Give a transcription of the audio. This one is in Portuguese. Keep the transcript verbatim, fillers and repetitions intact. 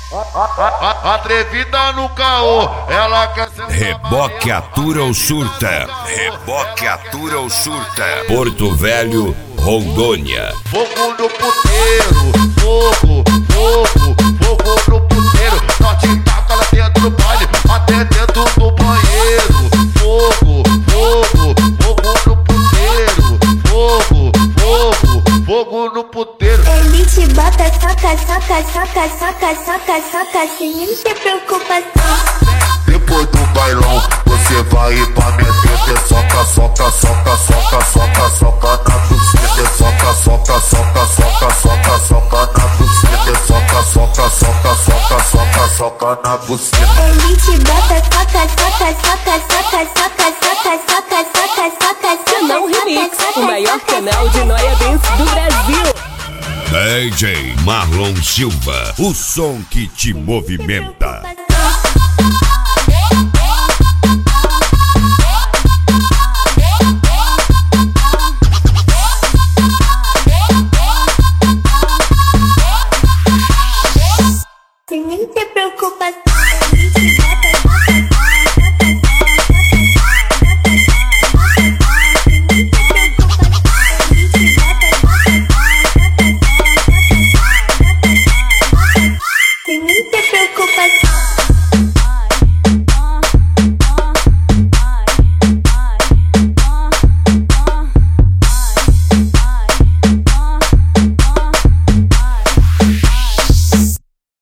Atrevida no caô, ela quer ser. Reboque atura ou surta. Reboque atura ou surta. Porto Velho, Rondônia. Fogo no puteiro, fogo, fogo, fogo no puteiro. Nós te taca lá dentro do baile, até dentro do banheiro. Fogo, fogo, fogo no puteiro. Fogo, fogo, fogo no puteiro. Ele te bota, soca, soca, soca, soca, soca, soca, sem muita preocupação. Depois do bailão, você vai pra meter. Soca, soca, soca, soca, soca, soca na buceta. Soca, soca, soca, soca, soca, soca na buceta. Soca, soca, soca, soca, soca, soca na buceta. Ele te bota, soca, soca, soca, soca, soca, soca, soca, soca, soca, soca. Canal Remix, o maior canal de Noia Dance do Brasil. D J Marlon Silva, o som que te movimenta.